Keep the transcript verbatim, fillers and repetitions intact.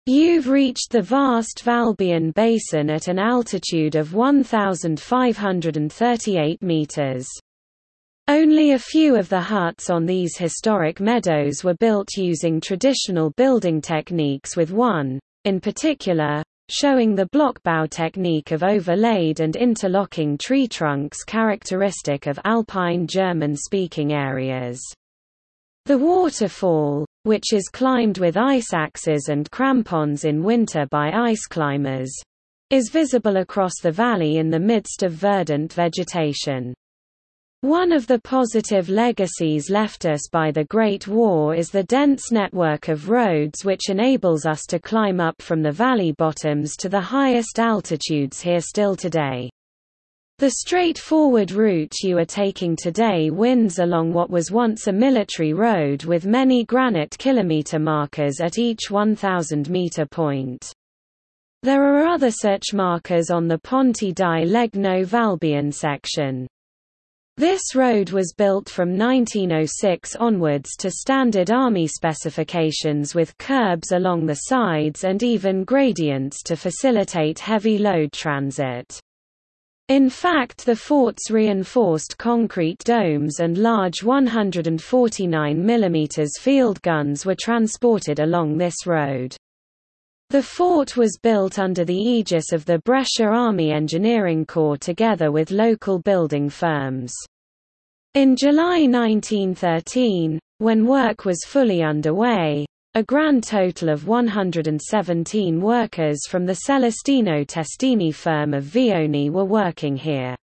You've reached the vast Valbian Basin at an altitude of one thousand five hundred thirty-eight meters. Only a few of the huts on these historic meadows were built using traditional building techniques, with one, in particular, showing the blockbau technique of overlaid and interlocking tree trunks characteristic of alpine German-speaking areas. The waterfall, which is climbed with ice axes and crampons in winter by ice climbers, is visible across the valley in the midst of verdant vegetation. One of the positive legacies left us by the Great War is the dense network of roads which enables us to climb up from the valley bottoms to the highest altitudes here still today. The straightforward route you are taking today winds along what was once a military road with many granite kilometer markers at each one thousand meter point. There are other such markers on the Ponte di Legno Valbian section. This road was built from nineteen oh six onwards to standard Army specifications, with curbs along the sides and even gradients to facilitate heavy load transit. In fact, the fort's reinforced concrete domes and large one hundred forty-nine millimeter field guns were transported along this road. The fort was built under the aegis of the Brescia Army Engineering Corps together with local building firms. In July nineteen thirteen, when work was fully underway, a grand total of one hundred seventeen workers from the Celestino Testini firm of Vioni were working here.